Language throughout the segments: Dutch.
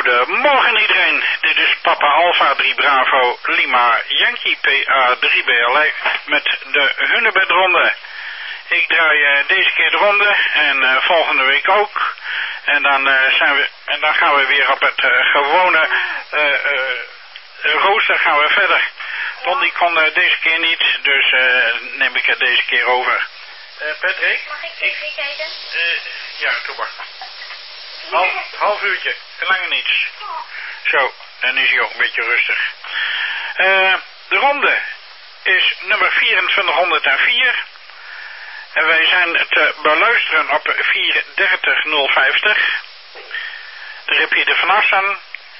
Goedemorgen iedereen, dit is Papa Alpha 3 Bravo Lima Yankee PA 3 BLA met de Hunebedronde. Ik draai deze keer de ronde en volgende week ook. En dan gaan we weer op het gewone rooster gaan we verder. Don die kon deze keer niet, dus neem ik het deze keer over. Patrick? Mag ik tv kijken? Ja, doe maar. Half uurtje, langer niets. Zo, dan is hij ook een beetje rustig. De ronde is nummer 2404. En wij zijn te beluisteren op 43050. De repeater van Assen.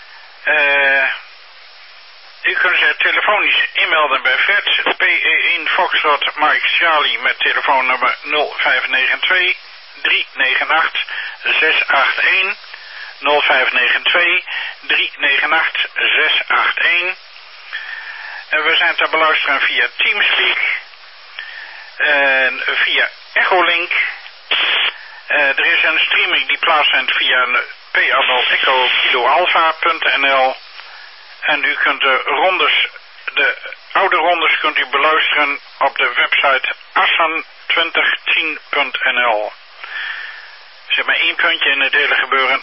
U kunt zich telefonisch inmelden bij Fred, PE1 Foxtrot Mike Charlie met telefoonnummer 0592 398 681 0592 398 681. En we zijn te beluisteren via Teamspeak en via Echolink. Er is een streaming die plaatsvindt via pa0echo-alpha.nl. En u kunt de oude rondes kunt u beluisteren op de website assan2010.nl. Zeg maar 1 puntje in het hele gebeuren,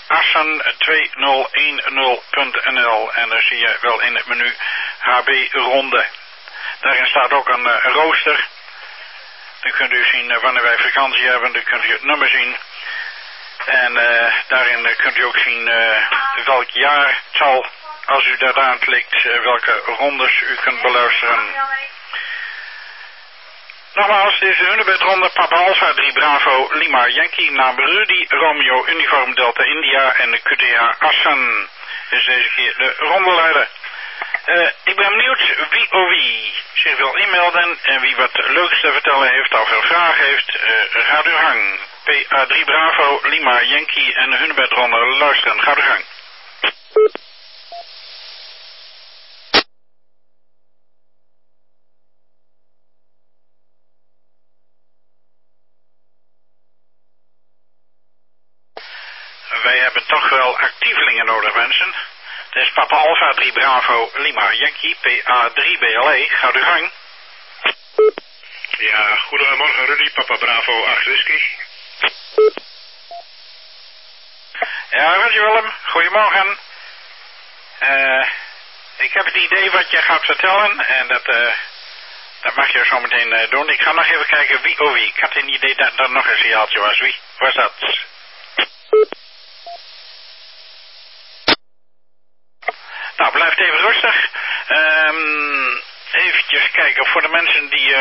assan2010.nl. En dan zie je wel in het menu HB ronde. Daarin staat ook een rooster. Dan kunt u zien wanneer wij vakantie hebben, dan kunt u het nummer zien. En daarin kunt u ook zien welk jaartal, als u daaraan klikt, welke rondes u kunt beluisteren. Nogmaals, dit is de Hunebedronde, Papa Alpha 3 Bravo Lima Yankee, naam Rudy, Romeo Uniform Delta India en de QTA Assan. Dus deze keer de rondeleider. Ik ben benieuwd wie zich wil inmelden en wie wat leuks te vertellen heeft of een vraag heeft. Gaat uw gang. PA3 Bravo, Lima Yankee en de Hunebedronde luisteren. Gaat uw gang. Wij hebben toch wel actievelingen nodig, mensen. Dit is Papa Alpha 3 Bravo Lima Yankee, PA3 BLA. Gaat uw gang. Ja, goedemorgen Rudy, Papa Bravo 8 Whisky. Ja, Roger Willem, goedemorgen. Ik heb het idee wat je gaat vertellen en dat mag je zo meteen doen. Ik ga nog even kijken wie. Ik had een idee dat er nog een signaaltje was. Wie was dat? Nou, blijf even rustig. Eventjes kijken voor de mensen die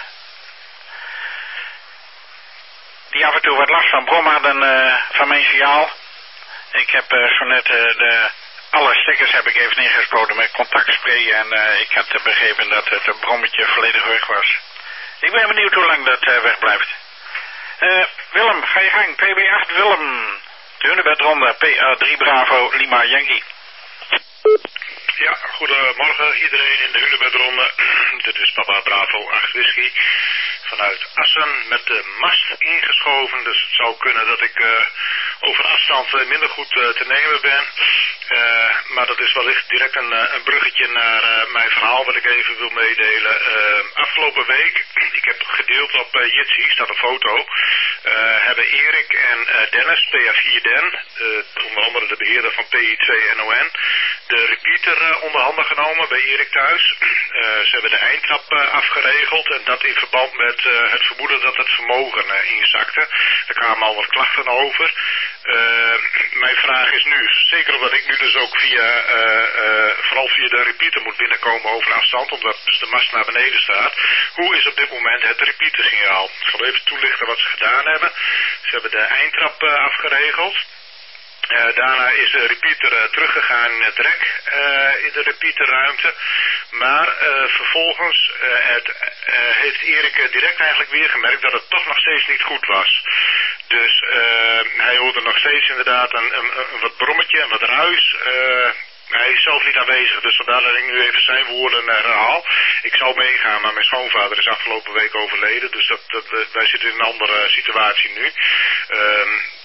af en toe wat last van brom hadden van mijn signaal. Ik heb zo net alle stickers heb ik even ingespoten met contactspray en ik had begrepen dat het brommetje volledig weg was. Ik ben benieuwd hoe lang dat weg blijft. Willem, ga je gang. PB8 Willem. De Hunebedronde, PA3 Bravo Lima Yankee. Ja, goedemorgen iedereen in de Hunebedronde. Dit is Papa Bravo 8 Whisky. Vanuit Assen met de mast ingeschoven. Dus het zou kunnen dat ik over afstand minder goed te nemen ben. Maar dat is wellicht direct een bruggetje naar mijn verhaal wat ik even wil meedelen. Afgelopen week, ik heb gedeeld op Jitsi, staat een foto. Hebben Erik en Dennis, PA4 Den, onder andere de beheerder van PI2 NON, de repeater onder handen genomen bij Erik thuis. Ze hebben de eindtrap afgeregeld en dat in verband met het vermoeden dat het vermogen inzakte. Er kwamen al wat klachten over. Mijn vraag is nu, zeker omdat ik nu dus ook vooral via de repeater moet binnenkomen over afstand, omdat dus de mast naar beneden staat. Hoe is op dit moment het repeatersignaal? Ik zal even toelichten wat ze gedaan hebben. Ze hebben de eindtrap afgeregeld. Daarna is de repeater teruggegaan in het rek in de repeaterruimte. Maar vervolgens heeft Erik direct eigenlijk weer gemerkt dat het toch nog steeds niet goed was. Dus hij hoorde nog steeds inderdaad een wat brommetje en wat ruis. Hij is zelf niet aanwezig, dus vandaar dat ik nu even zijn woorden herhaal. Ik zou meegaan, maar mijn schoonvader is afgelopen week overleden, dus wij zitten in een andere situatie nu.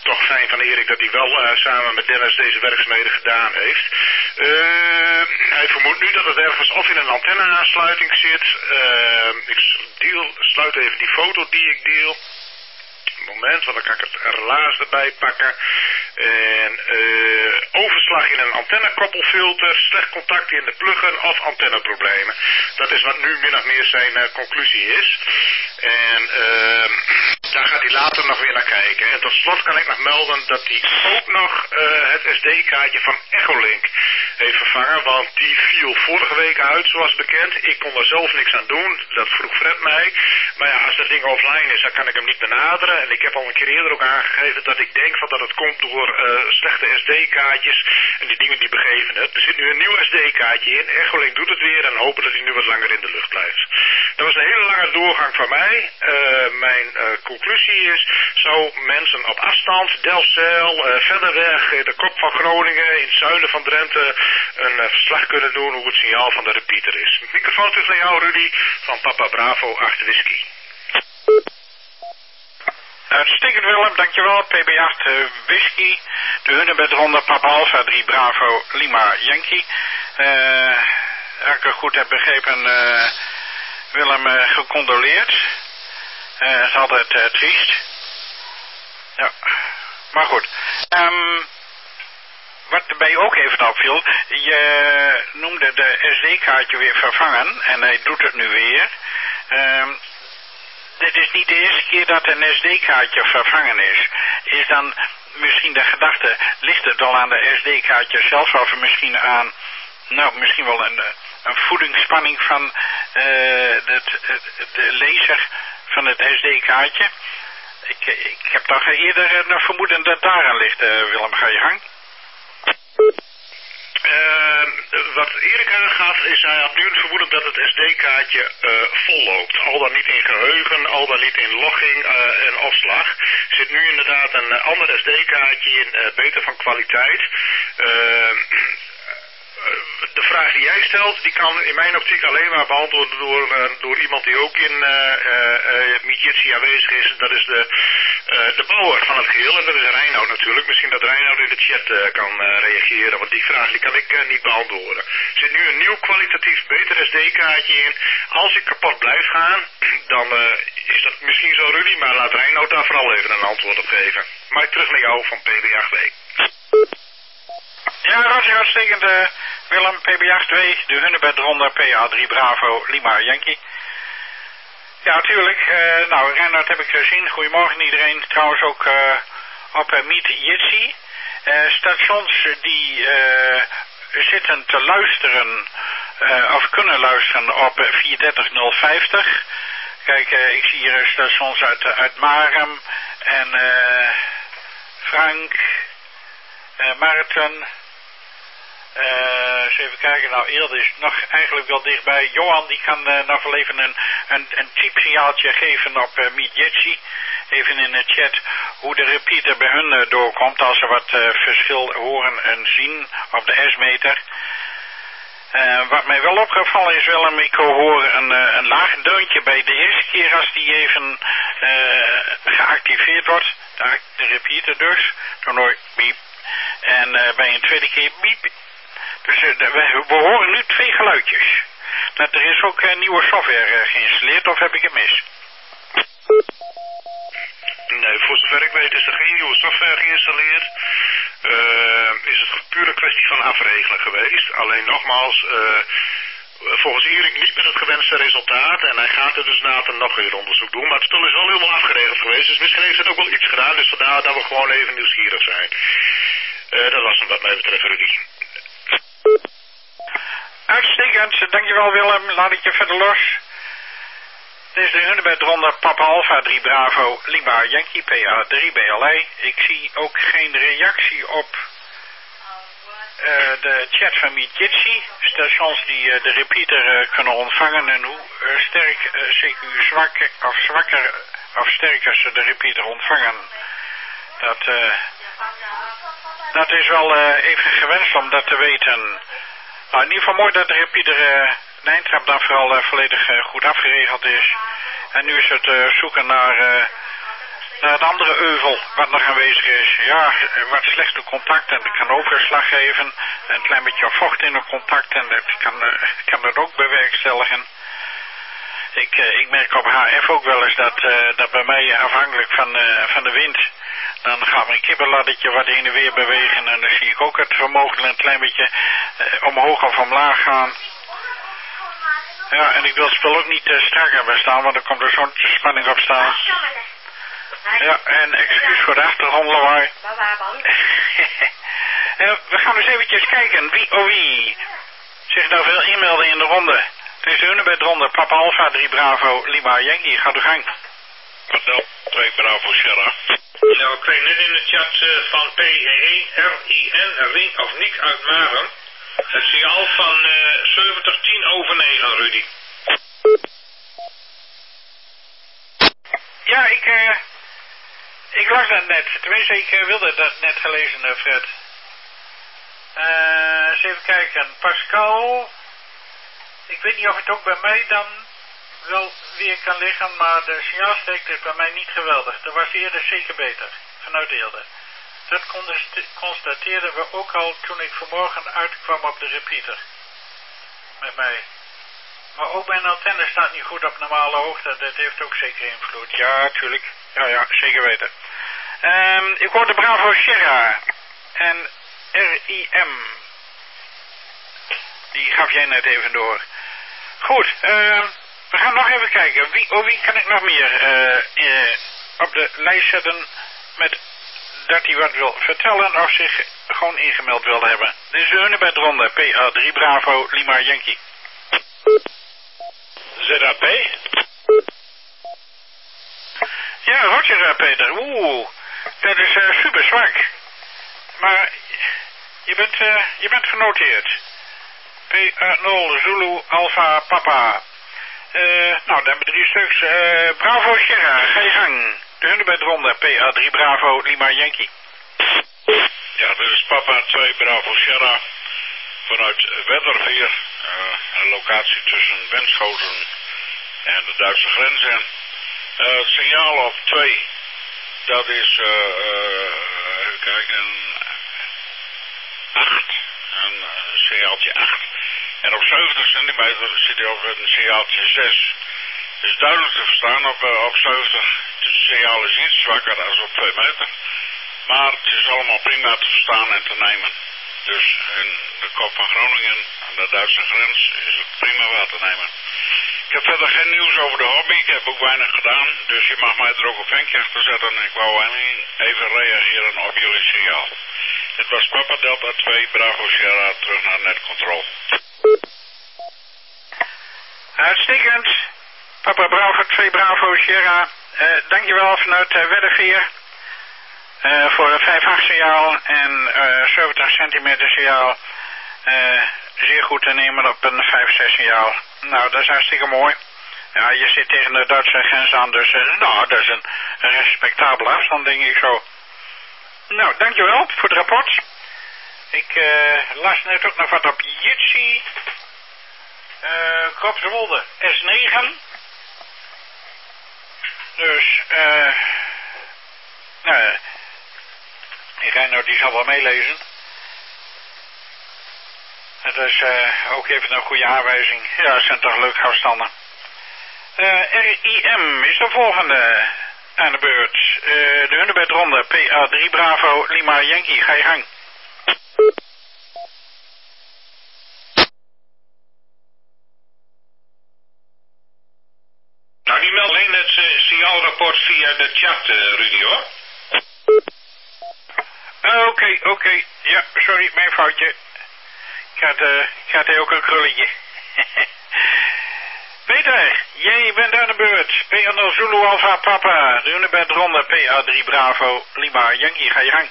toch fijn van Erik dat hij wel samen met Dennis deze werkzaamheden gedaan heeft. Hij vermoedt nu dat het ergens of in een antenne-aansluiting zit. Ik sluit even die foto die ik deel. Moment, want dan kan ik het relaas erbij pakken. En overslag in een antennekoppelfilter, slecht contact in de pluggen of antenneproblemen. Dat is wat nu min of meer zijn conclusie is. En daar gaat hij later nog weer naar kijken. En tot slot kan ik nog melden dat hij ook nog het SD-kaartje van Echolink heeft vervangen. Want die viel vorige week uit, zoals bekend. Ik kon er zelf niks aan doen. Dat vroeg Fred mij. Maar ja, als dat ding offline is, dan kan ik hem niet benaderen. En ik heb al een keer eerder ook aangegeven dat ik denk van dat het komt door slechte SD-kaartjes. En die dingen die begeven het. Er zit nu een nieuw SD-kaartje in. Echolink doet het weer en hopen dat hij nu wat langer in de lucht blijft. Dat was een hele lange doorgang van mij. Mijn conclusie is, zou mensen op afstand, Delfzijl, verder weg, in de kop van Groningen, in het zuiden van Drenthe, een verslag kunnen doen hoe het signaal van de repeater is. Microfoon terug naar jou, Rudy, van Papa Bravo 8 Whisky. Uitstekend Willem, dankjewel. PB8 Whisky, de Hunebed Ronde, Papa Alpha 3 Bravo Lima Yankee. Als ik het goed heb begrepen, Willem, gecondoleerd. Het is altijd triest. Ja, maar goed. Wat bij ook even opviel, je noemde de SD-kaartje weer vervangen en hij doet het nu weer. Dit is niet de eerste keer dat een SD-kaartje vervangen is. Is dan misschien de gedachte, ligt het al aan de SD-kaartje zelf of misschien aan, nou misschien wel een voedingsspanning van de lezer van het SD-kaartje? Ik heb toch eerder een vermoeden dat daaraan ligt, Willem, ga je gang? Wat Erik aangaf is, hij had nu het vermoeden dat het SD-kaartje vol loopt. Al dan niet in geheugen, al dan niet in logging en opslag. Er zit nu inderdaad een ander SD-kaartje in, beter van kwaliteit. De vraag die jij stelt, die kan in mijn optiek alleen maar beantwoord door iemand die ook in Mijitsi aanwezig is. Dat is de bouwer van het geheel en dat is Reinoud natuurlijk. Misschien dat Reinoud in de chat kan reageren, want die vraag die kan ik niet beantwoorden. Er zit nu een nieuw kwalitatief beter SD-kaartje in. Als ik kapot blijf gaan, dan is dat misschien zo, Rudy, maar laat Reinoud daar vooral even een antwoord op geven. Maar terug naar jou van PB8W. Ja, Roger, uitstekend Willem, PB8W, de Hunebed Ronde, PA3 Bravo, Lima Yankee. Ja, natuurlijk. Nou, Reinhard heb ik gezien. Goedemorgen iedereen. Trouwens ook op Mijitsi. Stations die zitten te luisteren, of kunnen luisteren op 430050. Kijk, ik zie hier stations uit Marem en Frank, Maarten. Eens even kijken, nou Eelde is nog eigenlijk wel dichtbij. Johan die kan nog wel even een typsignaaltje geven op Mijitsi. Even in de chat hoe de repeater bij hun doorkomt als ze wat verschil horen en zien op de S-meter. Wat mij wel opgevallen is, Willem, ik hoor een laag deuntje bij de eerste keer als die even geactiveerd wordt. De repeater dus. Dan hoor ik biep. En bij een tweede keer biep. Dus we horen nu twee geluidjes. Dat er is ook nieuwe software geïnstalleerd, of heb ik het mis? Nee, voor zover ik weet is er geen nieuwe software geïnstalleerd. Is het puur een kwestie van afregelen geweest. Alleen nogmaals, volgens Erik niet met het gewenste resultaat. En hij gaat er dus later nog weer onderzoek doen. Maar het spul is wel helemaal afgeregeld geweest. Dus misschien heeft het ook wel iets gedaan. Dus vandaar dat we gewoon even nieuwsgierig zijn. Dat was hem wat mij betreft, Rudy. Uitstekend, dankjewel Willem. Laat ik je verder los. Dit is de Hunebed Ronde, Papa Alpha 3 Bravo, Lima Yankee PA3 BLA. Ik zie ook geen reactie op de chat van Mijitsi. Stations die de repeater kunnen ontvangen en hoe sterk CQ zwak of zwakker of sterker ze de repeater ontvangen. Dat is wel even gewenst om dat te weten. Nou, in ieder geval mooi dat de repeater de eindtrap dan vooral volledig goed afgeregeld is. En nu is het zoeken naar naar het andere euvel wat nog aanwezig is. Ja, wat slechte contact en dat kan overslag geven. Een klein beetje vocht in het contact en dat kan dat ook bewerkstelligen. Ik merk op HF ook wel eens dat bij mij afhankelijk van de wind, dan gaat mijn kibbelladdetje wat heen en weer bewegen en dan zie ik ook het vermogen een klein beetje omhoog of omlaag gaan. Ja, en ik wil het spul ook niet strak hebben staan, want dan komt er zo'n spanning op staan. Ja, en excuus voor de achtergrondlawaai. We gaan dus eventjes kijken wie zich nou veel inmelden in de ronde. Het is de Hunebedronde, Papa Alpha 3 Bravo Lima Yankee, gaat uw gang. Patel 2 Bravo Sierra. Nou, ik kreeg net in de chat van PERIN, Ring of Nick uit Maren. Het signaal van 70-10 over 9, Rudy. Ja, ik las dat net. Tenminste, ik wilde dat net gelezen, Fred. Eens even kijken. Pascal. Ik weet niet of het ook bij mij dan wel weer kan liggen, maar de signaalsterkte is bij mij niet geweldig. Dat was eerder zeker beter, vanuit Eelde. Dat constateerden we ook al toen ik vanmorgen uitkwam op de repeater. Met mij. Maar ook mijn antenne staat niet goed op normale hoogte. Dat heeft ook zeker invloed. Ja, tuurlijk. Ja, zeker weten. Ik hoorde Bravo Sierra en RIM. Die gaf jij net even door. Goed, we gaan nog even kijken. Wie kan ik nog meer op de lijst zetten met dat hij wat wil vertellen of zich gewoon ingemeld wil hebben. Dit is de Hunebedronde, PA3 Bravo Lima Yankee. ZAP? Ja, Roger Peter. Dat is super zwak. Maar je bent genoteerd. PA0 Zulu Alpha Papa. Nou, dan hebben we 3 stuks. Bravo Sierra, ga je gang. De Hunebedronde, PA3 Bravo Lima Yankee. Ja, dit is Papa 2 Bravo Sierra. Vanuit Wedderveer. Een locatie tussen Wenschoten en de Duitse grenzen. Het signaal op 2, dat is, even kijken, 8. Een signaaltje 8. En op 70 centimeter zit hij op een signaaltje 6. Het is duidelijk te verstaan op 70. Het signaal is iets zwakker dan op 2 meter. Maar het is allemaal prima te verstaan en te nemen. Dus in de kop van Groningen, aan de Duitse grens, is het prima waar te nemen. Ik heb verder geen nieuws over de hobby. Ik heb ook weinig gedaan. Dus je mag mij er ook op vinkje achter zetten. Ik wou alleen even reageren op jullie signaal. Dit was Papa Delta 2 Bravo Sierra, terug naar netcontrol. Uitstekend. Papa Bravo 2 Bravo Sierra. Dankjewel vanuit Wedderveer. Voor een 5-8 signaal en 70 centimeter signaal. Zeer goed te nemen op een 5-6 signaal. Nou, dat is hartstikke mooi. Ja, je zit tegen de Duitse grens aan, dus dat is een respectabele afstand, denk ik zo. Nou, dankjewel voor het rapport. Ik las net ook nog wat op Jitsi. Kropswolde S9. Dus, die Reinoud die zal wel meelezen. Het is ook even een goede aanwijzing. Ja, het zijn toch leuke afstanden. RIM is de volgende aan de beurt. De Hunebedronde, PA3 Bravo Lima Yankee, ga je gang. Nou, die meldt alleen het signaalrapport via de chat, Rudy, hoor. Oké. Ja, sorry, mijn foutje. Ik had ook een krulletje. Peter, jij bent aan de beurt. PA0 Zulu Alpha Papa. De Hunebedronde, PA3 Bravo Lima Yankee, ga je gang.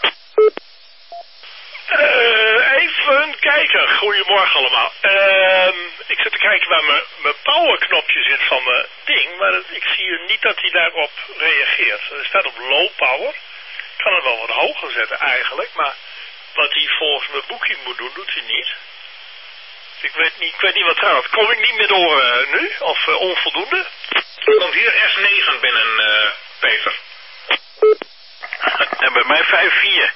Even kijken. Goedemorgen allemaal. Ik zit te kijken waar mijn powerknopje zit van mijn ding, maar ik zie hier niet dat hij daarop reageert. Er staat op low power. Ik kan het wel wat hoger zetten eigenlijk, maar wat hij volgens mijn boekje moet doen, doet hij niet. Ik weet niet wat er gaat. Kom ik niet meer door nu? Of onvoldoende? Er komt hier S9 binnen, Peter. En bij mij 5-4.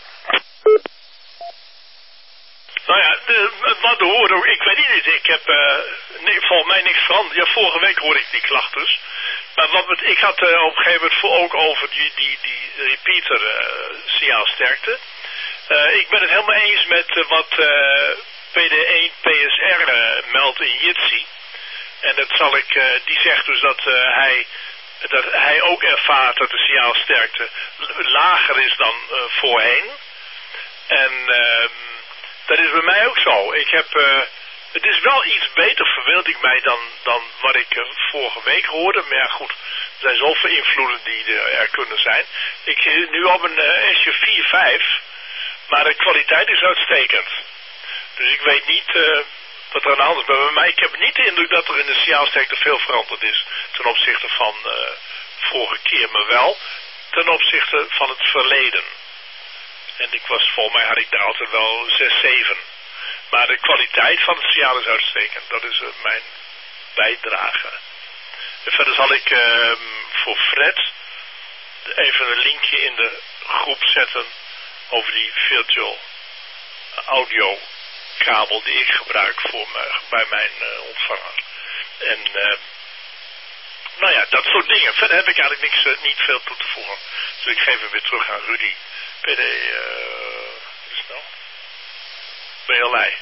Nou ja, wat de hoorde, ik weet niet, ik heb volgens mij niks veranderd. Ja, vorige week hoorde ik die klachten. Maar ik had op een gegeven moment ook over die repeater signaalsterkte. Ik ben het helemaal eens met wat PD1 PSR meldt in Jitsi. En dat zal ik, die zegt dus dat hij ook ervaart dat de signaalsterkte lager is dan voorheen. En dat is bij mij ook zo. Het is wel iets beter, verbeeld ik mij, dan wat ik vorige week hoorde. Maar ja, goed, er zijn zoveel invloeden die er kunnen zijn. Ik zit nu op een SJ4-5, maar de kwaliteit is uitstekend. Dus ik weet niet wat er aan de hand is. Maar bij mij, ik heb niet de indruk dat er in de signaalsterkte veel veranderd is ten opzichte van vorige keer, maar wel ten opzichte van het verleden. En volgens mij had ik daar altijd wel 6-7. Maar de kwaliteit van het signaal is uitstekend. Dat is mijn bijdrage. En verder zal ik voor Fred even een linkje in de groep zetten over die virtual audio kabel die ik gebruik bij mijn ontvanger. En nou ja, dat soort dingen. Verder heb ik eigenlijk niet veel toe te voegen. Dus ik geef hem weer terug aan Rudy. PD, snel. BLI.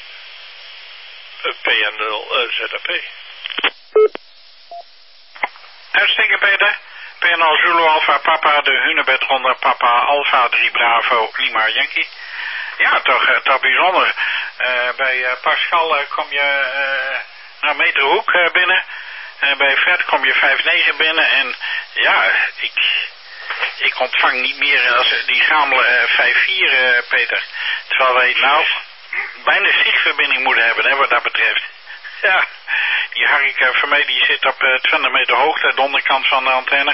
PN0 ZAP. Uitstekend, Peter. PNL Zulu Alpha Papa, de Hunebed Ronde Papa Alpha 3 Bravo Lima Yankee. Ja, toch bijzonder. Bij Pascal kom je naar Meterhoek binnen. Bij Fred kom je 5-9 binnen. En ja, ik ontvang niet meer als die schamele 5-4, Peter. Terwijl wij nou bijna zichtverbinding moeten hebben, hè, wat dat betreft. Ja, die Harry van mij die zit op 20 meter hoogte, de onderkant van de antenne.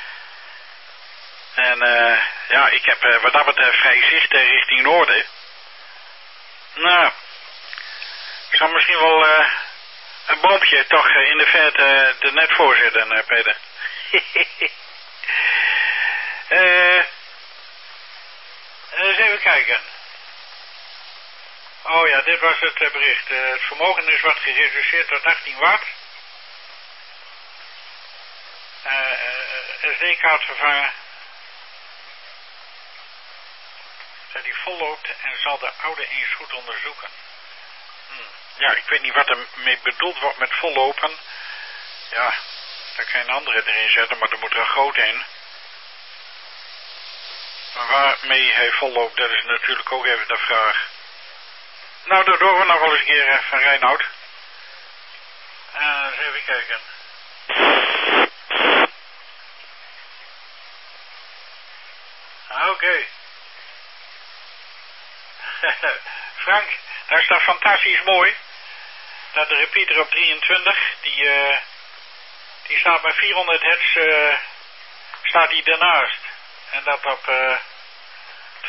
En ja, ik heb wat dat betreft vrij zicht richting noorden. Nou, ik zal misschien wel een boompje toch in de verte er net voor zitten, Peter. Eens even kijken. Oh ja, dit was het bericht. Het vermogen is wat gereduceerd tot 18 watt. SD-kaart vervangen. Die volloopt en zal de oude eens goed onderzoeken. Ja, ik weet niet wat er mee bedoeld wordt met vollopen. Ja, daar kan je een andere erin zetten, maar er moet er een grote in. Maar waarmee hij volloopt, dat is natuurlijk ook even de vraag. Nou, dat horen we nog wel eens een keer van Reinoud. Eens even kijken. Oké. Frank, daar staat fantastisch mooi. Dat de repeater op 23, die staat bij 400 hertz, staat die daarnaast. En dat op 1298,575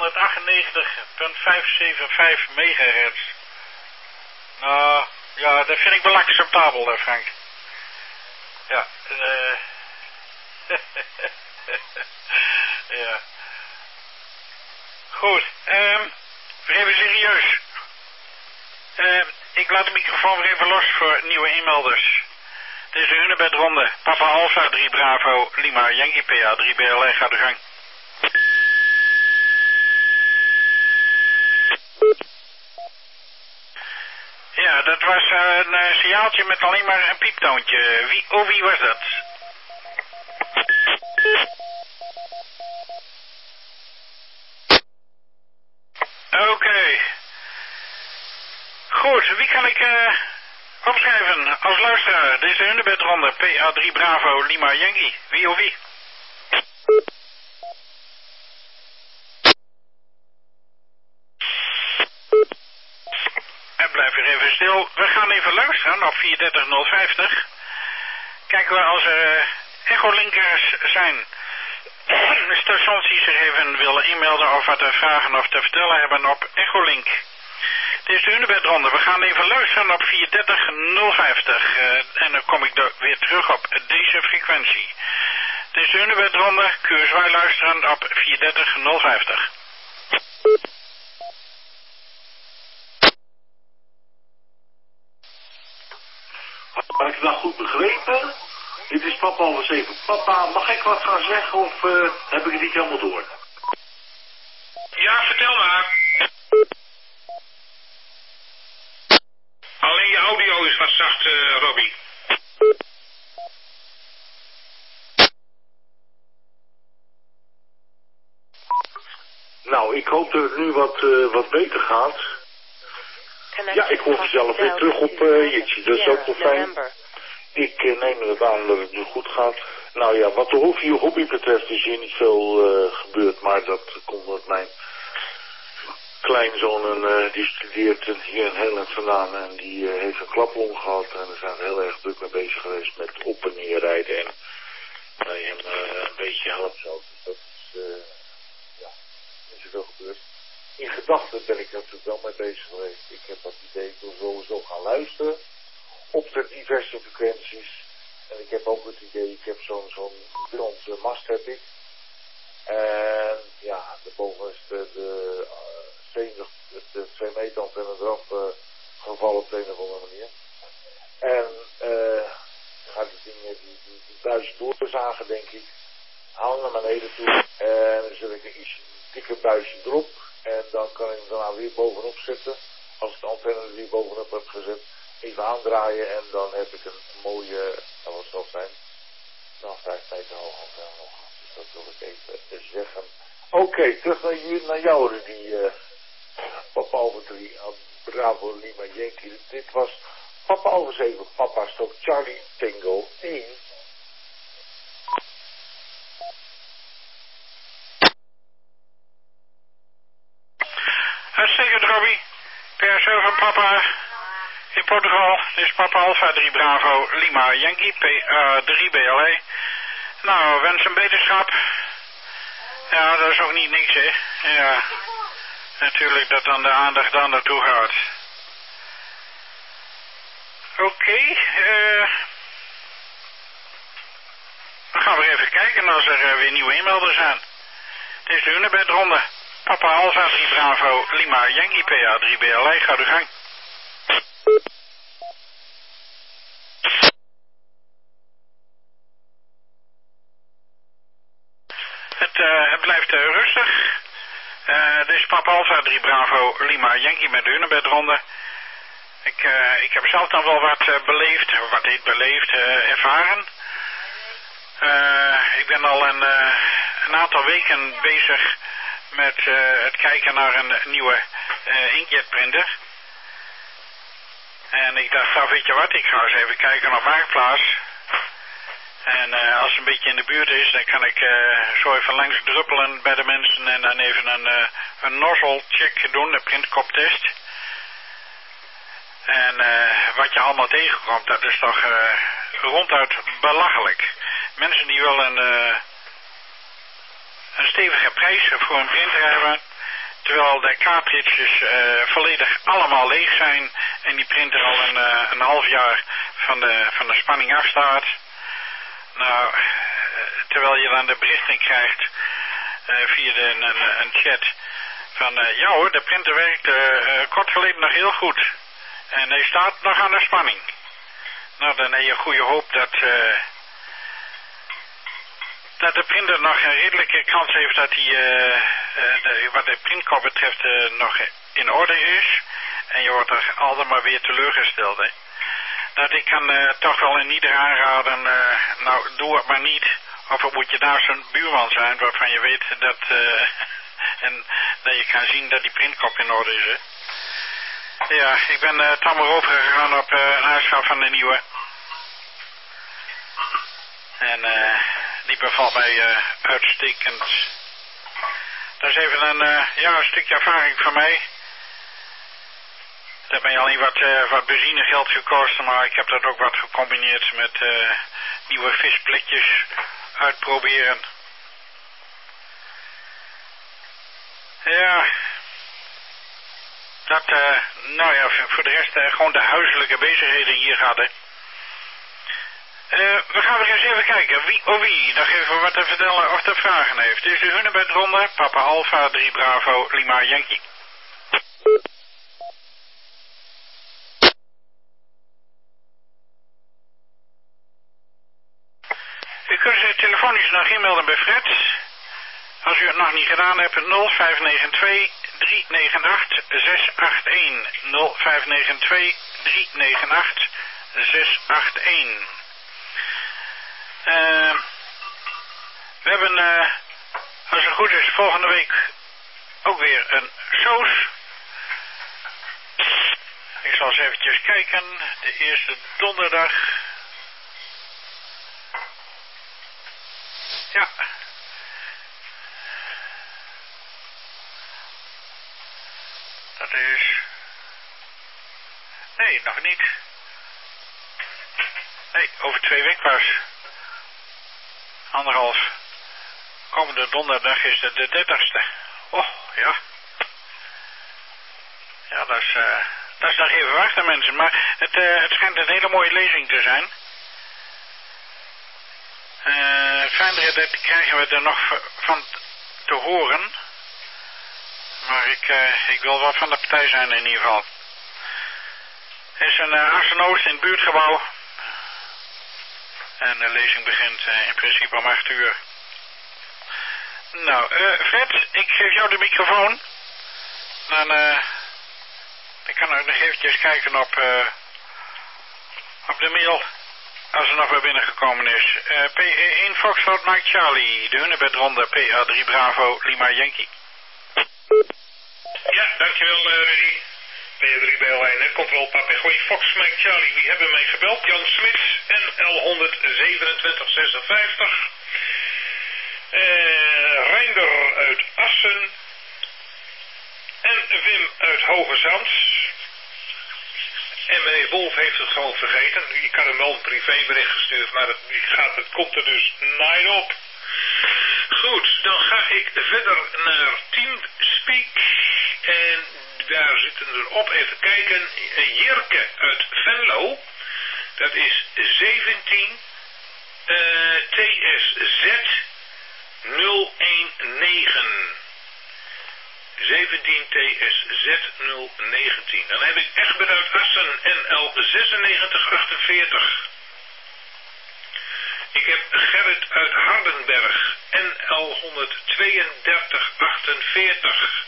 megahertz. Nou, ja, dat vind ik wel acceptabel, Frank. Ja, ja. Goed, weer even serieus. Ik laat de microfoon weer even los voor nieuwe inmelders. Dit is de Hunebedronde. Papa Alpha 3 Bravo Lima Yankee PA 3 BLE, ga de gang. Ja, dat was een signaaltje met alleen maar een pieptoontje. Wie was dat? Oké. Goed, wie kan ik opschrijven als luisteraar? Dit is de Hunebedronde PA 3 Bravo Lima Yankee. Wie of wie? En blijf weer even stil. We gaan even luisteren op 43050. Kijken we als er echolinkers zijn. Stations die zich even willen inmelden of wat te vragen of te vertellen hebben op Echolink. Dit is de Hunebedronde. We gaan even luisteren op 43050. En dan kom ik weer terug op deze frequentie. Het is de Hunebedronde, QSY luisteren op 430-050. Had ik nou goed begrepen? Dit is papa alles even. Papa, mag ik wat gaan zeggen of heb ik het niet helemaal door? Ja, vertel maar. Alleen je audio is wat zacht, Robbie. Nou, ik hoop dat het nu wat beter gaat. Ja, ik hoor mezelf weer terug op Jitsi. Dat is ook wel fijn. Ik neem het aan dat het nu goed gaat. Nou ja, wat de hobby betreft is hier niet veel gebeurd, maar dat komt met mijn kleinzoon, die studeert hier in Nederland vandaan en die heeft een klaplong gehad en daar zijn we heel erg druk mee bezig geweest met op en neer rijden en hij hem een beetje helpt zo. Dus dat is, ja, niet zoveel gebeurd. In gedachten ben ik natuurlijk wel mee bezig geweest. Ik heb dat idee, ik wil sowieso gaan luisteren op de diverse frequenties. En ik heb ook het idee, ik heb zo'n bronzen mast heb ik. En ja, daarboven is de 2 meter antenne eraf gevallen op de een of andere manier. En ga die dingen, die buis doorzagen denk ik. Haal naar beneden toe. En dan zet ik een iets dikker buisje erop. En dan kan ik hem daarna weer bovenop zetten. Als ik de antenne er weer bovenop heb gezet. Even aandraaien en dan heb ik een mooie, wat zal het zijn? Nou, 5 meter hoog antenne nog. Dus dat wil ik even zeggen. Oké, terug naar jou Rudy. Papa over 3, Bravo Lima Yankee. Dit was Papa over 7, Papa Stop Charlie Tango 1. Uitstekend, Robbie. PSO van papa in Portugal. Dit is papa Alpha 3 Bravo Lima Yankee PA3 BLE. Nou, wens een beterschap. Ja, dat is ook niet niks, hè. Ja, natuurlijk dat dan de aandacht dan naartoe gaat. Oké, dan gaan we even kijken als er weer nieuwe inmelders zijn. Het is de Hunebedronde. Papa Alpha 3 Bravo Lima Yankee PA3 BLE. Ga uw gang. Het blijft rustig. Dit is Papa Alpha 3 Bravo Lima Yankee met de Hunebedronde. Ik heb zelf dan wel wat beleefd, ervaren. Ik ben al een aantal weken bezig met het kijken naar een nieuwe inkjetprinter. En ik dacht, nou weet je wat, ik ga eens even kijken op Marktplaats. En als het een beetje in de buurt is, dan kan ik zo even langs druppelen bij de mensen en dan even een nozzle check doen, een printkoptest. En wat je allemaal tegenkomt, dat is toch ronduit belachelijk. Mensen die wel een stevige prijs voor een printer hebben, terwijl de cartridges volledig allemaal leeg zijn en die printer al een half jaar van de spanning afstaat. Nou, terwijl je dan de berichting krijgt via een chat van ja hoor, de printer werkt kort geleden nog heel goed. En hij staat nog aan de spanning. Nou, dan heb je goede hoop dat de printer nog een redelijke kans heeft dat hij, wat de printkop betreft, nog in orde is. En je wordt er altijd maar weer teleurgesteld, hè. Dat ik kan toch wel in ieder aanraden, nou, doe het maar niet. Of het moet je naast een buurman zijn waarvan je weet dat, en dat je kan zien dat die printkop in orde is, hè. Ja, ik ben dan maar overgegaan op een aanschaf van de nieuwe. En die bevalt mij uitstekend. Dat is even een stukje ervaring van mij. Dat heeft mij alleen wat benzinegeld gekost, maar ik heb dat ook wat gecombineerd met nieuwe visplekjes uitproberen. Ja, dat, nou ja, voor de rest gewoon de huiselijke bezigheden hier hadden. We gaan weer eens even kijken wie nog even wat te vertellen of te vragen heeft. Dit is de Hunebedronde, Papa Alpha 3 Bravo Lima Yankee. U kunt zich telefonisch nog inmelden bij Fred. Als u het nog niet gedaan hebt, 0592 398 681. 0592 398 681. We hebben, als het goed is, volgende week ook weer een soos. Ik zal eens eventjes kijken. De eerste donderdag. Ja. Dat is... Nee, nog niet. Nee, over 2 weken pas. 1,5. Komende donderdag is het de 30ste. Oh, ja. Ja, dat is nog even wachten, mensen. Maar het schijnt een hele mooie lezing te zijn. Verder dat krijgen we er nog van te horen. Maar ik wil wel van de partij zijn in ieder geval. Het is een Assen-Oost in het buurtgebouw. En de lezing begint in principe om 8 uur. Nou, Fred, ik geef jou de microfoon. Dan kan ik nog eventjes kijken op de mail. Als er nog weer binnengekomen is. PE1 Foxtrot Mike Charlie. De Hunebedronde PA3 Bravo Lima Yankee. Ja, dankjewel Rudy. PA3 BL1, control Papegooi Fox Mike Charlie. Wie hebben mij gebeld? Jan Smits, NL 12756. Reinder uit Assen. En Wim uit Hoge Zand. En meneer Wolf heeft het gewoon vergeten. Ik had hem wel een privébericht gestuurd, maar het komt er dus niet op. Goed, dan ga ik verder naar TeamSpeak. En daar zitten er op, even kijken, Jirke uit Venlo. Dat is 17 TSZ 019. 17 TSZ 019. Dan heb ik Egbert uit Assen NL 9648. Ik heb Gerrit uit Hardenberg NL 13248.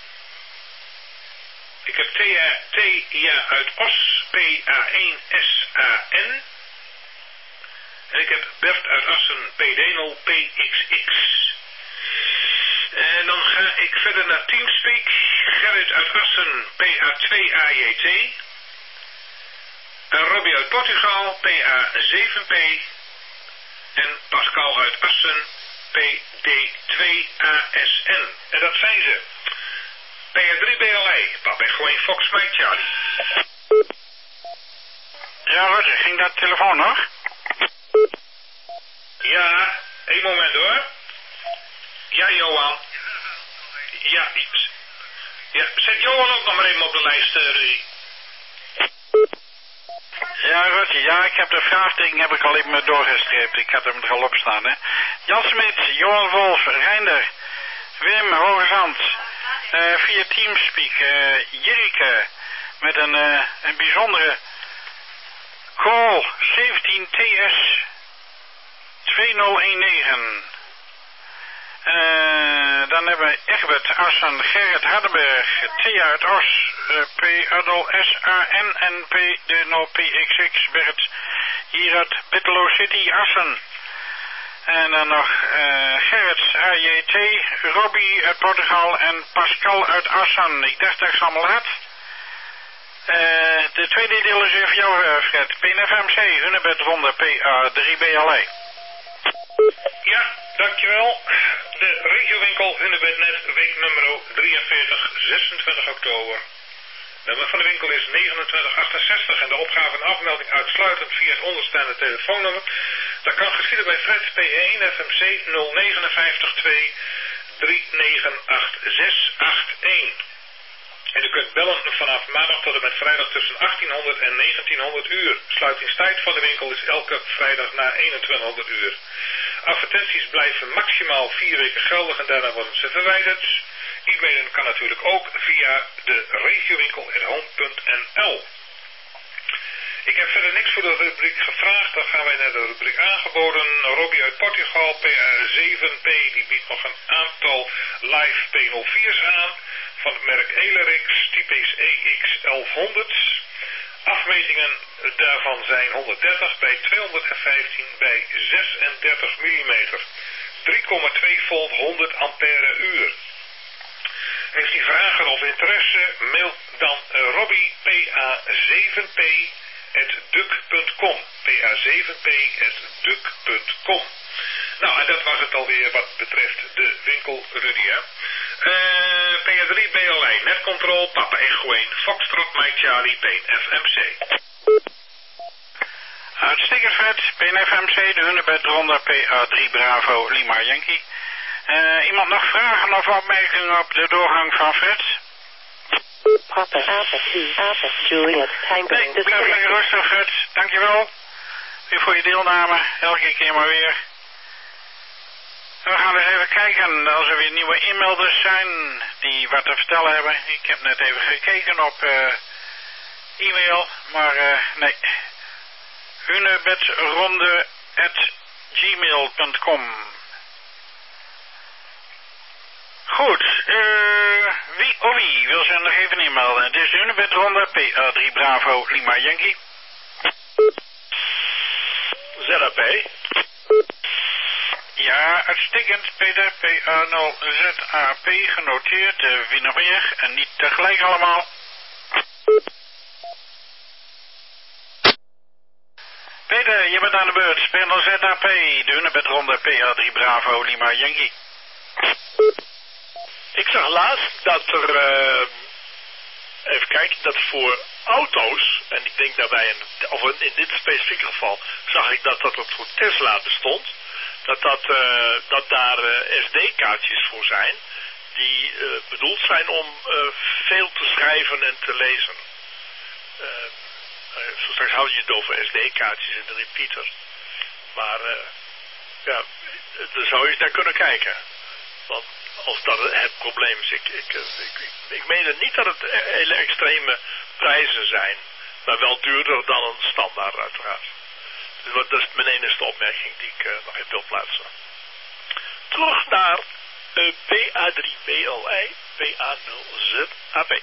Ik heb Thea uit Os PA1SAN. En ik heb Bert uit Assen PD0 PXX. En dan ga ik verder naar TeamSpeak. Gerrit uit Assen PA2AJT. En Robbie uit Portugal PA7P. En Pascal uit Assen PD2ASN. En dat zijn ze. PA3 BLI. Papegooi Fox Mike Charlie. Ja, Roger, ging dat telefoon nog? Ja, 1 moment hoor. Ja, Johan. Ja, zet Johan ook nog maar even op de lijst, Rudy. Ja, Roger, ja, ik heb de vraagteken heb ik al even doorgestreept. Ik had hem er al op staan, hè. Jan Smit, Johan Wolf, Reinder, Wim Hoogezand, via TeamSpeak, Jirike, met een bijzondere call 17 TS 2019. Dan hebben we Egbert Assen, Gerrit Hardenberg, Thea uit Os, P. Adol SAN en P. de No PXX, Bert hier uit Bittelo City, Assen. En dan nog Gerrit AJT, Robbie uit Portugal en Pascal uit Assen. Ik dacht dat ik ze allemaal had. De tweede deel is weer voor jou, Fred. PNFMC, Hunebedronde PA3BLE. Ja, dankjewel. De regiowinkel Hunebednet, week nummer 43, 26 oktober. Nummer van de winkel is 2968 en de opgave en afmelding uitsluitend via het onderstaande telefoonnummer. Dat kan geschieden bij Fred P1 FMC 059 2 398 681. En u kunt bellen vanaf maandag tot en met vrijdag tussen 1800 en 1900 uur. Sluitingstijd van de winkel is elke vrijdag na 2100 uur. Advertenties blijven maximaal 4 weken geldig en daarna worden ze verwijderd. E-mailen kan natuurlijk ook via de regiowinkel@home.nl. Ik heb verder niks voor de rubriek gevraagd. Dan gaan wij naar de rubriek aangeboden. Robbie uit Portugal, PA7P, die biedt nog een aantal live P04's aan. Van het merk Elerix, type EX1100. Afmetingen daarvan zijn 130 bij 215 bij 36 mm. 3,2 volt 100 ampère uur. Heeft u vragen of interesse, mail dan Robbie PA7P @duc.com. PA7p@duc.com. Nou, en dat was het alweer wat betreft de winkel Rudy, hè. PA3 BLI, Netcontrol, Papa Echo 1, Foxtrot, Mike Charlie, PNFMC. Uitstekend Fred, PNFMC, de Hunebedronde, PA3 Bravo, Lima Yankee. Iemand nog vragen of opmerkingen op de doorgang van Fred? Papa Alpha 2 Alpha Juliet Tango. Nee, blijf lekker rustig Fred, dankjewel. Weer voor je deelname, elke keer maar weer. We gaan eens even kijken als er weer nieuwe inmelders zijn die wat te vertellen hebben. Ik heb net even gekeken op e-mail, maar nee. hunebedronde@gmail.com. Goed, wie wil zich nog even inmelden? Het is de Hunebedronde, PA3 Bravo, Lima Yankee. ZAP. Ja, uitstekend, Peter, PA0ZAP, genoteerd, wie nog meer, en niet tegelijk allemaal. Peter, je bent aan de beurt, PA0ZAP, de Hunebedronde, PA3 Bravo, Lima Yankee. Ik zag laatst dat er, even kijken, dat voor auto's, en ik denk daarbij, in dit specifieke geval, zag ik dat het voor Tesla bestond, dat daar SD-kaartjes voor zijn, die bedoeld zijn om veel te schrijven en te lezen. Zo straks houd je het over SD-kaartjes en de repeater. Maar, ja, daar zou je naar kunnen kijken. Want als dat het probleem is, ik meen het niet dat het hele extreme prijzen zijn, maar wel duurder dan een standaard uiteraard. Dus dat is mijn enige opmerking die ik nog even wil plaatsen. Terug naar PA3BLI, PA0ZAP.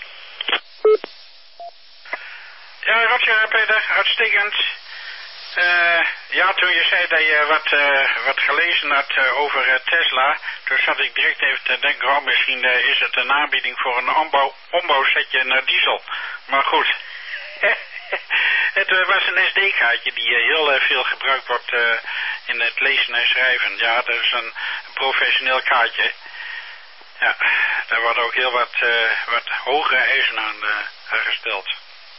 Ja, Roger, Peter, uitstekend. Ja, toen je zei dat je wat gelezen had over Tesla, toen zat ik direct even te denken, oh, misschien is het een aanbieding voor een ombouwsetje naar diesel. Maar goed, het was een SD-kaartje die heel veel gebruikt wordt in het lezen en schrijven. Ja, dat is een professioneel kaartje. Ja, daar worden ook heel wat hogere eisen aan gesteld.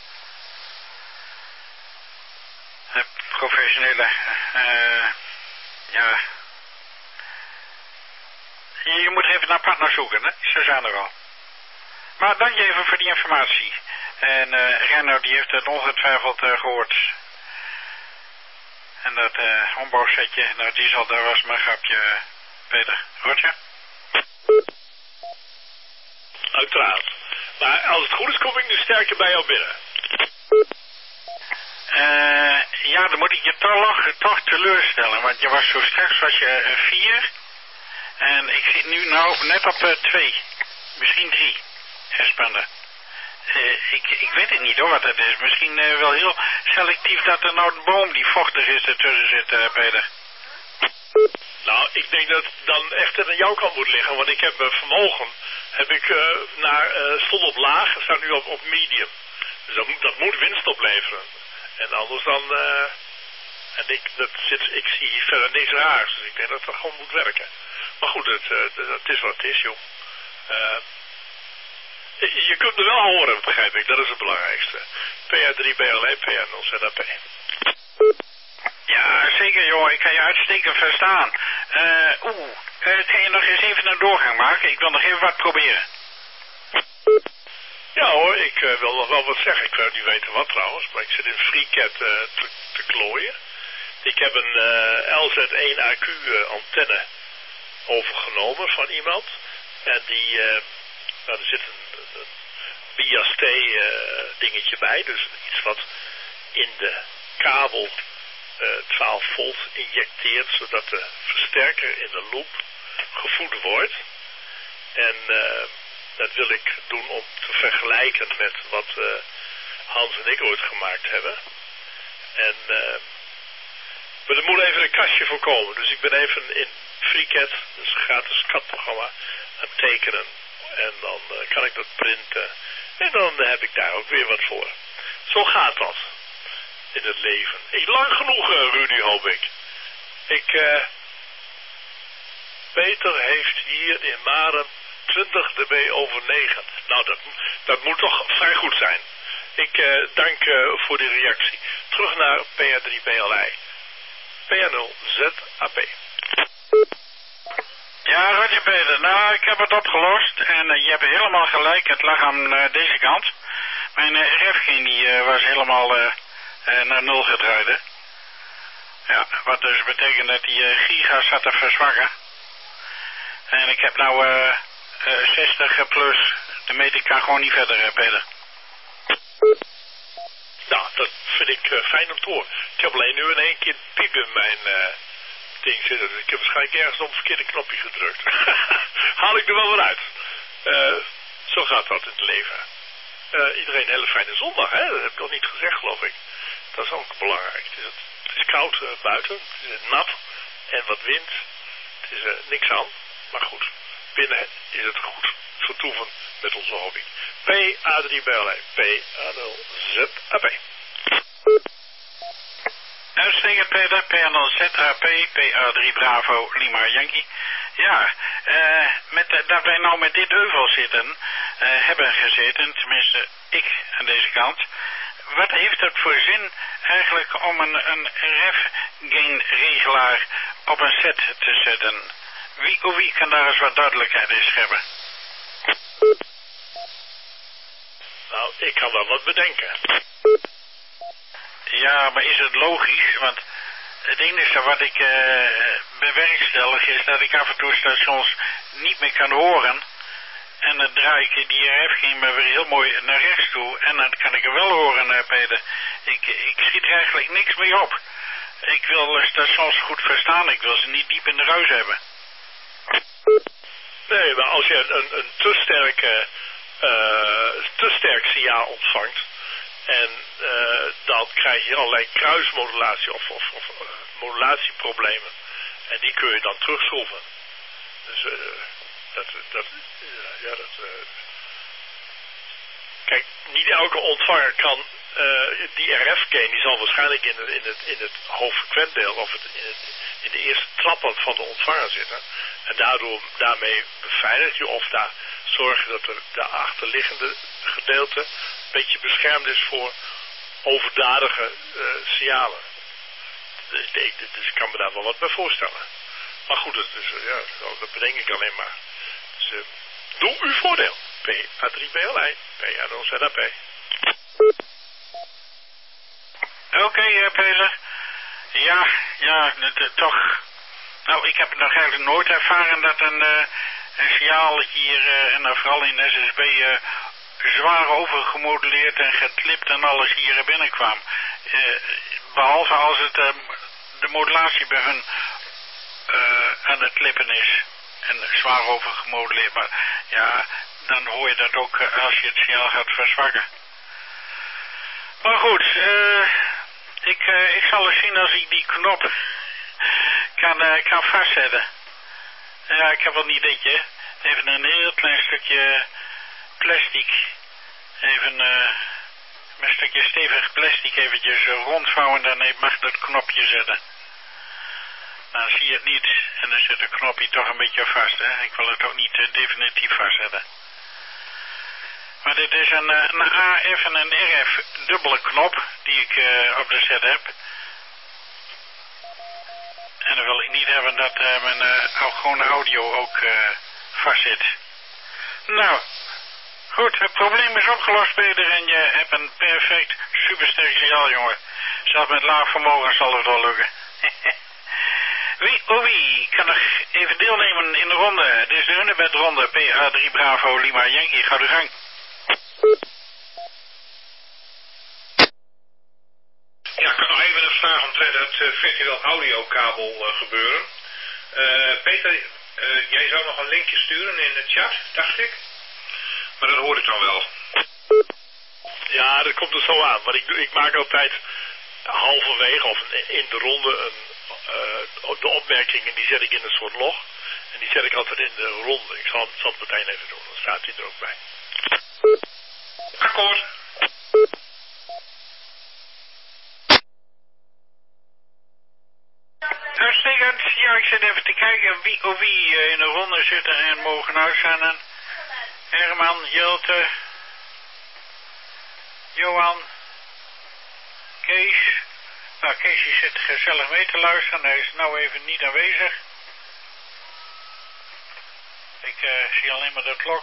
Professionele, ja. Je moet even naar partner zoeken, hè? Ze zijn er al. Maar dank je even voor die informatie. En Renno die heeft het ongetwijfeld gehoord. En dat ombouwsetje, nou die zal, daar was mijn grapje, Peter. Roger? Uiteraard. Maar als het goed is, kom ik nu sterker bij jou binnen. Ja, dan moet ik je toch teleurstellen, want je was zo straks was je 4 en ik zit nu nou net op 2, misschien 3 herspanden. Ik weet het niet hoor wat het is, misschien wel heel selectief dat er nou een boom die vochtig is ertussen zit, Peter. Nou, ik denk dat het dan echt aan jouw kant moet liggen, want ik heb vermogen, stond op laag en staat nu op medium. Dus dat moet winst opleveren. En anders dan, ik zie hier verder niks raars, dus ik denk dat het gewoon moet werken. Maar goed, het is wat het is, joh. Je kunt me wel horen, begrijp ik, dat is het belangrijkste. PA3 BLE, PA0ZAP. Ja, zeker joh, ik kan je uitstekend verstaan. Kan je nog eens even een doorgang maken? Ik wil nog even wat proberen. Ja hoor, ik wil nog wel wat zeggen. Ik wil niet weten wat trouwens, maar ik zit in FreeCAD te klooien. Ik heb een LZ1AQ antenne overgenomen van iemand. En er zit een BST dingetje bij. Dus iets wat in de kabel 12 volt injecteert, zodat de versterker in de loop gevoed wordt. En dat wil ik doen om te vergelijken met wat Hans en ik ooit gemaakt hebben. En maar er moet even een kastje voor komen. Dus ik ben even in FreeCAD, dus een gratis CAD-programma, aan het tekenen. En dan kan ik dat printen. En dan heb ik daar ook weer wat voor. Zo gaat dat in het leven. Lang genoeg, Rudy, hoop ik. Peter heeft hier in Maren 20 dB over 9. Nou, dat moet toch vrij goed zijn. Ik dank voor die reactie. Terug naar PA3BLI. PA0ZAP. Ja, Roger Peter. Nou, ik heb het opgelost. En je hebt helemaal gelijk. Het lag aan deze kant. Mijn RF-gen die was helemaal naar 0 gedraaid. Hè? Ja, wat dus betekent dat die giga zat te verzwakken. En ik heb nou 60 plus. De meter kan gewoon niet verder, Peter. Nou, dat vind ik fijn om te horen. Ik heb alleen nu in één keer piep in mijn ding zitten. Dus ik heb waarschijnlijk ergens op het verkeerde knopje gedrukt. Haal ik er wel weer uit. Zo gaat dat in het leven. Iedereen een hele fijne zondag, hè? Dat heb ik al niet gezegd, geloof ik. Dat is ook belangrijk. Het is koud buiten. Het is nat. En wat wind. Het is niks aan. Maar goed. Binnen is het goed vertoeven met onze hobby. PA3BLI. PA0ZAP. Uitstekend, Peter. P0ZHP, PA3 Bravo, Lima Yankee. Ja, dat wij nou met dit euvel zitten, hebben gezeten, tenminste ik aan deze kant. Wat heeft het voor zin eigenlijk om een ref-gain-regelaar op een set te zetten? Wie kan daar eens wat duidelijkheid in scheppen? Nou, ik kan wel wat bedenken. Ja, maar is het logisch? Want het enige wat ik bewerkstellig is dat ik af en toe stations niet meer kan horen. En dan draai ik die RF-game maar weer heel mooi naar rechts toe. En dan kan ik er wel horen, Peter. Ik schiet er eigenlijk niks mee op. Ik wil stations goed verstaan. Ik wil ze niet diep in de ruis hebben. Nee, maar als je een te sterk signaal ontvangt. En dan krijg je allerlei kruismodulatie of modulatieproblemen. En die kun je dan terugschroeven. Dus kijk, niet elke ontvanger kan die RF-gain, die zal waarschijnlijk in het hoogfrequent deel of in de eerste trappen van de ontvanger zitten. En daarmee beveilig je of daar zorg je dat de achterliggende gedeelte een beetje beschermd is voor overdadige signalen. Dus ik kan me daar wel wat bij voorstellen. Maar goed, dat bedenk ik alleen maar. Dus doe uw voordeel. PA3BLI, PA0ZAP. Oké, Peter. Ja, toch. Nou, ik heb nog eigenlijk nooit ervaren dat een signaal hier, en vooral in SSB, zwaar overgemoduleerd en geklipt en alles hier binnenkwam. Behalve als het de modulatie bij hun aan het klippen is en zwaar overgemoduleerd. Maar ja, dan hoor je dat ook als je het signaal gaat verzwakken. Maar goed, ik zal eens zien als ik die knop kan vastzetten. Ja, ik heb wel een ideetje. Even een heel klein stukje plastic. Even met een stukje stevig plastic eventjes rondvouwen en dan mag dat knopje zetten. Dan zie je het niet en dan zit het knopje toch een beetje vast. Hè? Ik wil het ook niet definitief vastzetten. Maar dit is een AF en een RF dubbele knop die ik op de set heb. En dan wil ik niet hebben dat mijn gewone audio ook vast zit. Nou, Goed, het probleem is opgelost, Peter, en je hebt een perfect supersterk signaal, jongen. Zelfs met laag vermogen zal het wel lukken. Wie kan nog even deelnemen in de ronde? Dit is de Hunebedronde, PA3 Bravo Lima Yankee. Ga de gang. Ja, ik kan nog even een vraag omtrent het virtueel audiokabel gebeuren. Peter, jij zou nog een linkje sturen in de chat, dacht ik. Maar dat hoor ik dan wel. Ja, dat komt er zo aan. Want ik maak altijd halverwege of in de ronde de opmerkingen, die zet ik in een soort log. En die zet ik altijd in de ronde. Ik zal het meteen even doen, dan staat hij er ook bij. Akkoord. Uitstekend. Ja, ik zit even te kijken wie in de ronde zitten en mogen uitzenden. Herman, Jelte, Johan, Kees. Nou, Kees zit gezellig mee te luisteren. Hij is nou even niet aanwezig. Ik zie alleen maar de klok.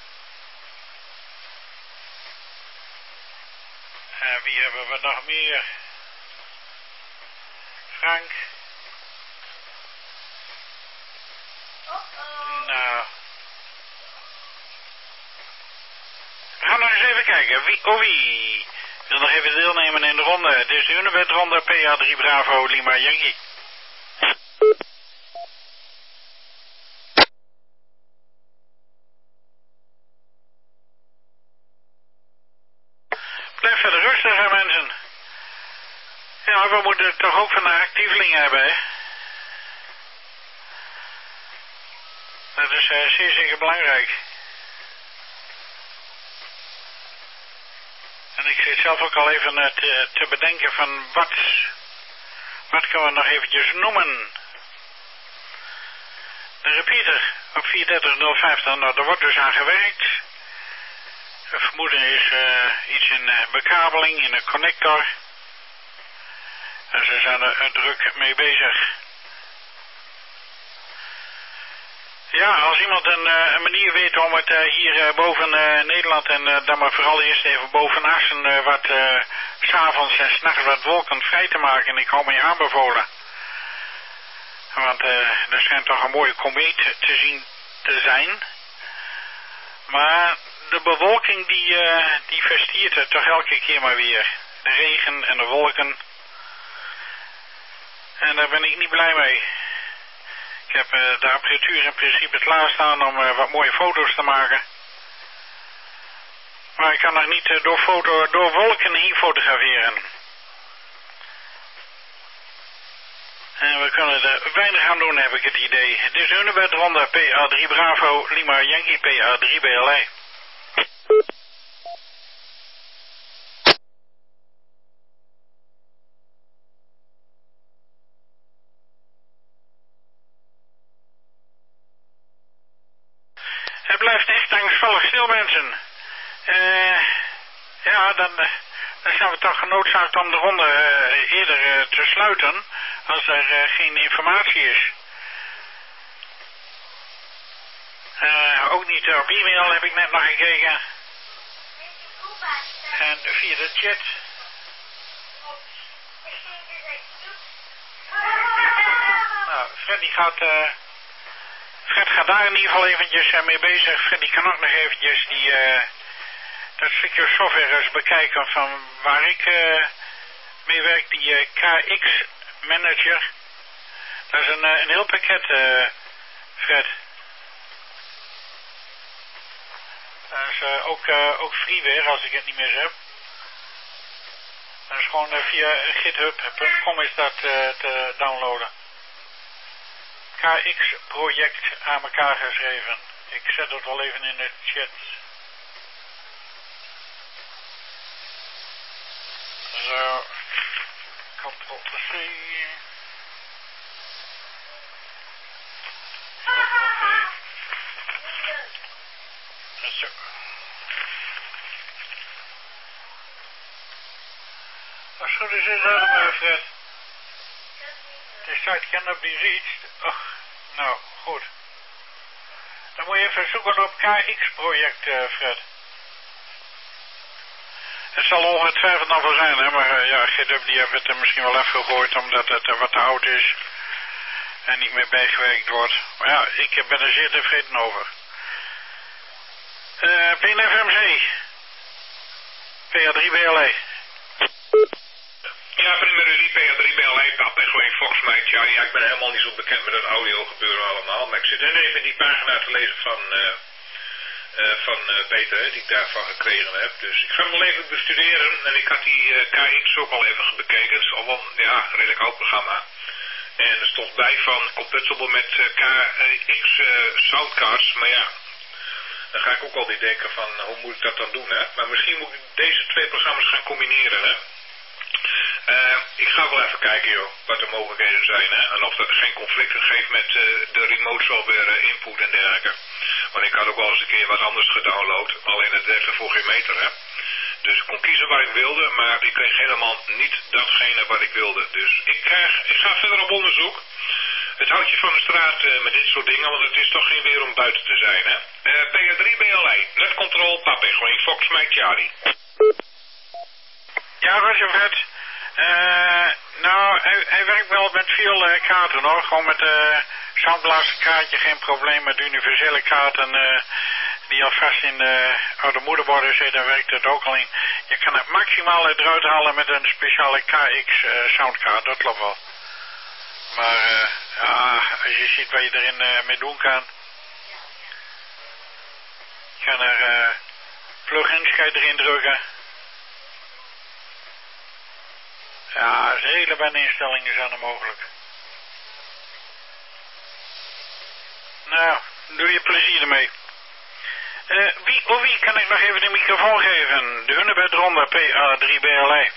En wie hebben we nog meer? Frank. Nou. We gaan nog eens even kijken. Wie wil nog even deelnemen in de ronde? Dit is de Hunebedronde, PA3 Bravo Lima Yankee. Blijf verder rustig, hè, mensen. Ja, we moeten toch ook van de actievelingen hebben, hè. Dat is zeer zeker belangrijk. En ik zit zelf ook al even te bedenken van wat kunnen we nog eventjes noemen. De repeater op 43050, nou daar wordt dus aan gewerkt. Het vermoeden is iets in bekabeling, in een connector. En ze zijn er druk mee bezig. Ja, als iemand een manier weet om het hier boven Nederland en dan maar vooral eerst even boven Assen wat 's avonds en 's nachts wat wolken vrij te maken. Ik hou me aanbevolen. Want er schijnt toch een mooie komeet te zien te zijn. Maar de bewolking die verstiert het toch elke keer maar weer. De regen en de wolken. En daar ben ik niet blij mee. Ik heb de apparatuur in principe klaarstaan om wat mooie foto's te maken. Maar ik kan nog niet door wolken heen fotograferen. En we kunnen er weinig aan doen, heb ik het idee. Dit is Hunebedronde, PA3 Bravo, Lima Yankee, PA3 BLA. Het blijft echt angstvallig stil, mensen. Ja, dan zijn we toch genoodzaakt om de ronde eerder te sluiten, als er geen informatie is. Ook niet op e-mail heb ik net nog gekeken. En via de chat. Nou, Fred gaat daar in ieder geval eventjes mee bezig. Freddy kan ook nog eventjes dat stukje software eens bekijken van waar ik mee werk, die KX Manager. Dat is een heel pakket, Fred. Dat is ook freeware als ik het niet meer heb. Dat is gewoon via github.com is dat te downloaden. KX project aan elkaar geschreven. Ik zet het wel even in de chat. Zo. Ctrl-C. Zo. Als het goed is, is dat hem, Fred. De site cannot be reached. Och, nou, goed. Dan moet je even zoeken op KX project, Fred. Het zal ongetwijfeld nog wel zijn, hè, maar ja, GW die heeft het er misschien wel afgegooid omdat het wat te oud is en niet meer bijgewerkt wordt. Maar ja, ik ben er zeer tevreden over. PNFMC. PA3BLE. Ja, prima Rudy, PA3BLE, Pap en gewoon Fox Mike. Ja, ik ben helemaal niet zo bekend met het audio gebeuren allemaal, maar ik zit even die pagina te lezen van Peter, hè, die ik daarvan gekregen heb. Dus ik ga hem wel even bestuderen en ik had die KX ook al even bekeken. Het is al wel een redelijk oud programma. En er stond bij van compatible met KX soundcards, maar ja, dan ga ik ook al denken van hoe moet ik dat dan doen, hè? Maar misschien moet ik deze twee programma's gaan combineren, hè? Ik ga wel even kijken, joh, wat de mogelijkheden zijn, hè? En of dat geen conflicten geeft met de remote software input en dergelijke. Want ik had ook wel eens een keer wat anders gedownload, alleen het werkte voor geen meter, hè? Dus ik kon kiezen waar ik wilde, maar ik kreeg helemaal niet datgene wat ik wilde. Dus ik ga verder op onderzoek. Het houdt je van de straat met dit soort dingen, want het is toch geen weer om buiten te zijn, hè? PA3BLE, Net Control, Papa, gewoon Fox Mike Charlie. Ja, Roger Vet. Nou, hij werkt wel met veel kaarten, hoor. Gewoon met Soundblaster kaartje, geen probleem. Met universele kaarten die al vast in oude moederborden zitten, daar werkt het ook al in. Je kan het maximaal eruit halen met een speciale KX soundkaart, dat klopt wel. Maar ja, als je ziet wat je erin mee doen kan. Je kan er plugins erin drukken. Ja, er is een hele bende instellingen zijn er mogelijk. Nou, doe je plezier ermee. Wie kan ik nog even de microfoon geven? De Hunebed Ronde PA3BLE.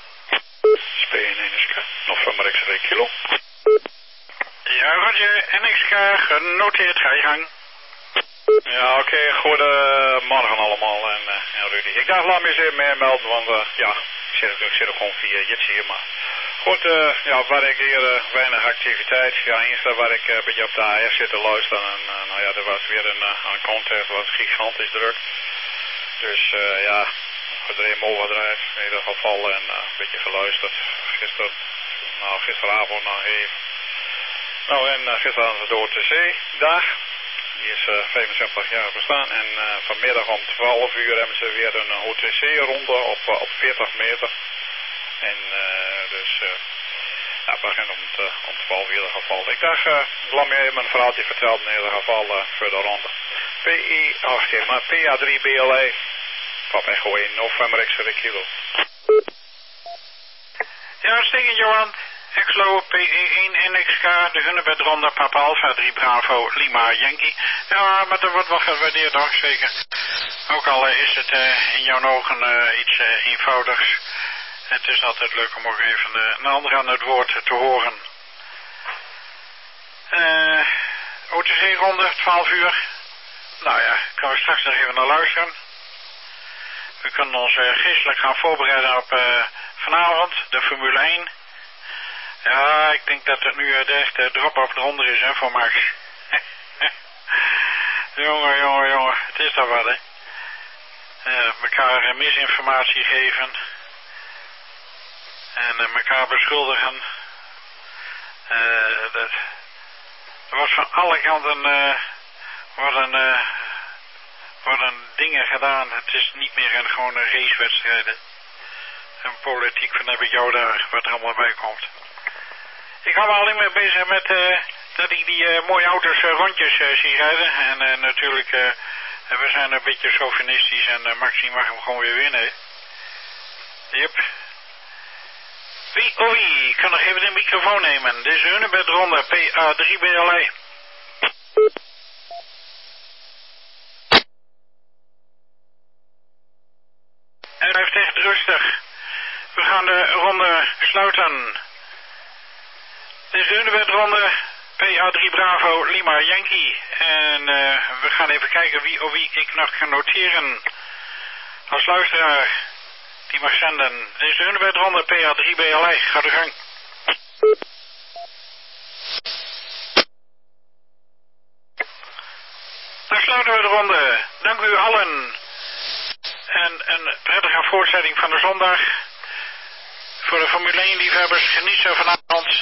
NXK, November X-ray kilo. Ja, Roger, NXK, genoteerd, ga je gang. Ja, oké, goedemorgen allemaal. En Rudy, ik dacht laat me eens even meer melden, want ik zit ook gewoon via Jits hier, maar goed, waar ik hier weinig activiteit. Ja, eens waar ik een beetje op de AF zit te luisteren en nou ja, er was weer een contest, was gigantisch druk. Dus ja, gedreven overdrijf in ieder geval en een beetje geluisterd. Gisteravond nog even. Nou, en gisteren hadden we de OTC-dag. Die is 75 jaar bestaan. En vanmiddag om 12 uur hebben ze weer een OTC-ronde op 40 meter. En dus, het begint om 12 uur in ieder geval. Ik dacht, laat me even een verhaaltje vertellen in ieder geval voor de ronde. PA3BLE. Papa Echo 1, November X-ray kilo. Ja, uitstekend Johan. Exlo, PE1, NXK, de Hunebed Ronde, Papa Alpha 3 Bravo, Lima Yankee. Ja, maar dat wordt wel gewaardeerd hoor, zeker. Ook al is het in jouw ogen iets eenvoudigs. Het is altijd leuk om ook even een ander aan het woord te horen. OTC-ronde, 12 uur. Nou ja, kunnen we straks nog even naar luisteren. We kunnen ons geestelijk gaan voorbereiden op vanavond, de Formule 1. Ja, ik denk dat het nu de echte drop-off eronder is, hè, voor Max. jongen, het is toch wat, hè. Mekaar misinformatie geven. En elkaar beschuldigen. Er wordt van alle kanten worden dingen gedaan. Het is niet meer gewoon een racewedstrijden. En politiek van heb ik jou daar wat er allemaal bij komt. Ik hou me alleen maar bezig met dat ik die mooie auto's rondjes zie rijden. En natuurlijk, we zijn een beetje chauvinistisch en Maxi mag hem gewoon weer winnen. Yep. Wie kan nog even de microfoon nemen? Dit is Hunebed Ronde, PA3BLE. En blijft echt rustig. We gaan de ronde sluiten. Dit is de Hunebed Ronde, PA3 Bravo, Lima Yankee. En we gaan even kijken wie ik nog kan noteren. Als luisteraar die mag zenden. Dit is de Hunebed Ronde, PA3BLE. Ga de gang. Dan sluiten we de ronde. Dank u allen. En een prettige voortzetting van de zondag. Voor de Formule 1 liefhebbers, geniet zo vanavond.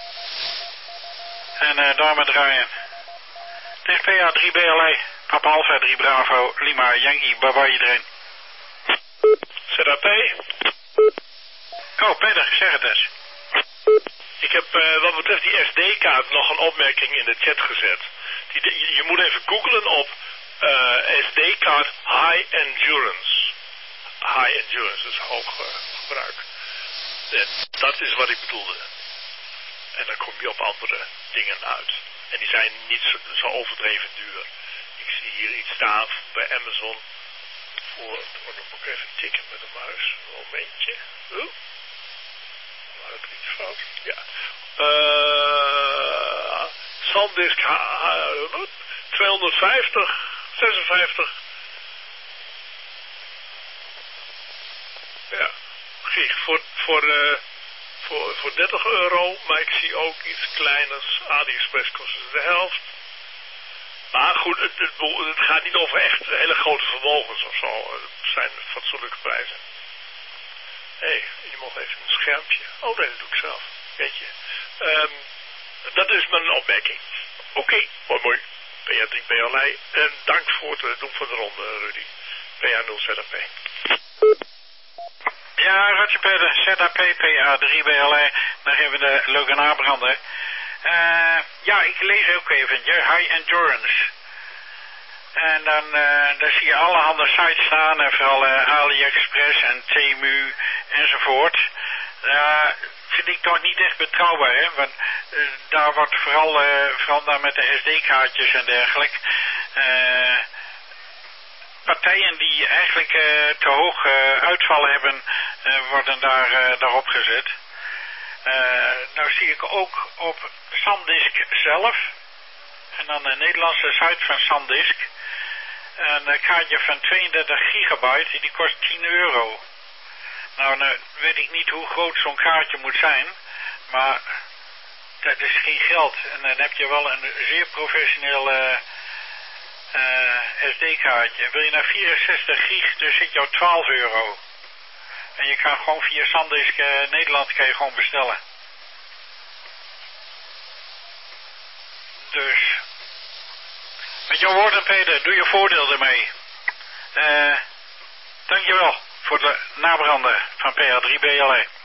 En daarmee draaien. Dit is PA 3 BLA, Papa Alpha 3 Bravo, Lima Yankee, bye bye iedereen. ZAP? Oh Peter, zeg het eens. Ik heb wat betreft die SD-kaart nog een opmerking in de chat gezet. Je moet even googlen op SD-kaart High Endurance. High Endurance, dus hoog gebruik. Dat is wat ik bedoelde. En dan kom je op andere dingen uit. En die zijn niet zo overdreven duur. Ik zie hier iets staan bij Amazon. Dan moet ik even tikken met de muis. Een momentje. Maar het iets fout. Ja. SanDisk 250, 56. Ja. Gig voor 30 euro. Maar ik zie ook iets kleiners. AliExpress kost de helft. Maar goed, het gaat niet over echt hele grote vermogens of zo. Het zijn fatsoenlijke prijzen. Hé, je mag even een schermpje. Oh nee, dat doe ik zelf. Weet je. Dat is mijn opmerking. Oké, mooi. PA3 BLA. En dank voor het doen van de ronde, Rudy. PA0 ZAP. Ja, Roger Peter, ZAP PA3 BLA. Dan geven we de Logan aanbranden. Ja, ik lees ook even. High Endurance. En dan zie je allerhande sites staan. En vooral AliExpress en Temu enzovoort. Vind ik toch niet echt betrouwbaar, hè? Want daar wordt vooral daar met de SD-kaartjes en dergelijke. Partijen die eigenlijk te hoog uitval hebben, worden daarop gezet. Nou zie ik ook op SanDisk zelf. En dan de Nederlandse site van SanDisk. Een kaartje van 32 gigabyte, die kost 10 euro. Nou, weet ik niet hoe groot zo'n kaartje moet zijn. Maar dat is geen geld. En dan heb je wel een zeer professioneel SD-kaartje. Wil je naar 64 gig, dan zit je op 12 euro. En je kan gewoon via SanDisk Nederland kan je gewoon bestellen. Dus met jouw woorden, Peter, doe je voordeel ermee. Dankjewel voor de nabranden van PA3 BLA.